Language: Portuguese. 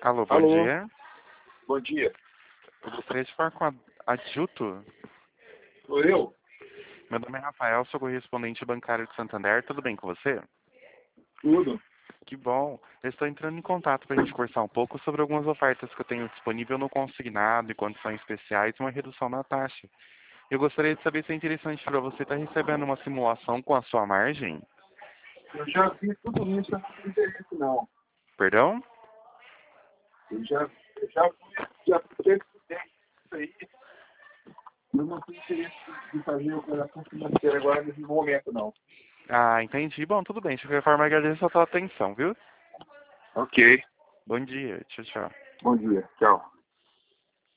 Alô, bom Alô, dia. bom dia. Eu gostaria de falar com a Adjuto. Sou eu? Meu nome é Rafael, sou correspondente bancário de Santander. Tudo bem com você? Tudo. Que bom. Eu estou entrando em contato para a gente conversar um pouco sobre algumas ofertas que eu tenho disponível no consignado e condições especiais e uma redução na taxa. Eu gostaria de saber se é interessante para você estar recebendo uma simulação com a sua margem. Eu já vi tudo isso, eu não tenho interesse não. Perdão? Eu já fui isso aí. Eu não tenho interesse de fazer operação financeira agora nesse momento não. Ah, entendi. Bom, tudo bem. De qualquer forma, agradeço a sua atenção, viu? Ok. Bom dia. Tchau, tchau. Bom dia. Tchau.